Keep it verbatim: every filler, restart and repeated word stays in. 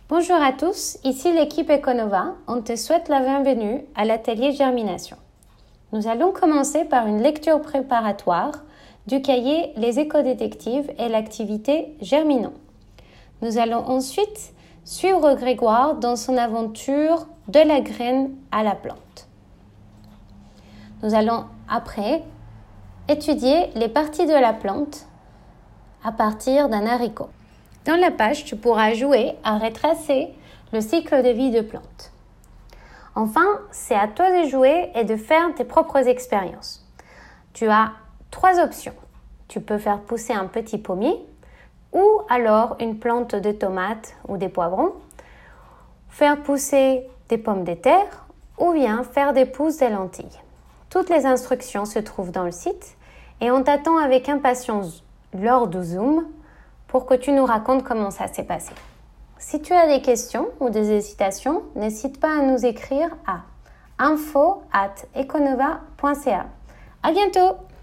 Bonjour à tous, ici l'équipe Econova. On te souhaite la bienvenue à l'atelier Germination. Nous allons commencer par une lecture préparatoire du cahier Les éco-détectives et l'activité Germinons. Nous allons ensuite suivre Grégoire dans son aventure de la graine à la plante. Nous allons après étudier les parties de la plante à partir d'un haricot. Dans la page, tu pourras jouer à retracer le cycle de vie de plante. Enfin, c'est à toi de jouer et de faire tes propres expériences. Tu as trois options. Tu peux faire pousser un petit pommier ou alors une plante de tomates ou des poivrons, faire pousser des pommes de terre ou bien faire des pousses de lentilles. Toutes les instructions se trouvent dans le site et on t'attend avec impatience lors du Zoom pour que tu nous racontes comment ça s'est passé. Si tu as des questions ou des hésitations, n'hésite pas à nous écrire à info arobase econova point c a. À bientôt!